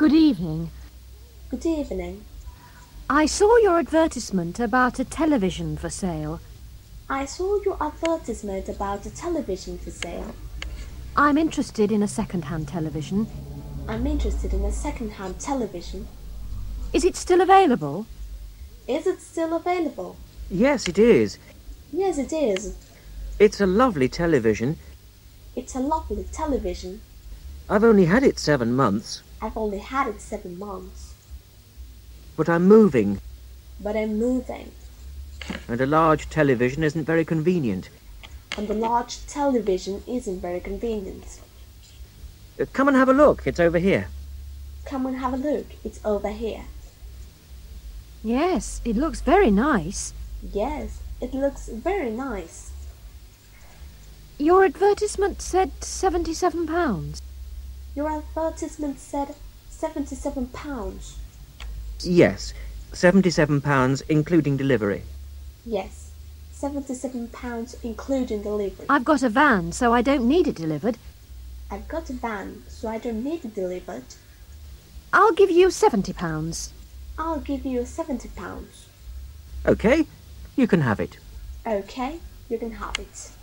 Good evening. Good evening. I saw your advertisement about a television for sale. I saw your advertisement about a television for sale. I'm interested in a second-hand television. I'm interested in a second-hand television. Is it still available? Is it still available? Yes, it is. Yes, it is. It's a lovely television. It's a lovely television. I've only had it 7 months. I've only had it 7 months. But I'm moving, But I'm moving. and a large television isn't very convenient. And the large television isn't very convenient. Come and have a look. It's over here. Come and have a look. It's over here. Yes, it looks very nice. Yes, it looks very nice. Your advertisement said £77. Your advertisement said £77. Yes, £77 including delivery. Yes, £77 including delivery. I've got a van, so I don't need it delivered. I've got a van, so I don't need it delivered. I'll give you £70. I'll give you £70. OK, you can have it. Okay, you can have it.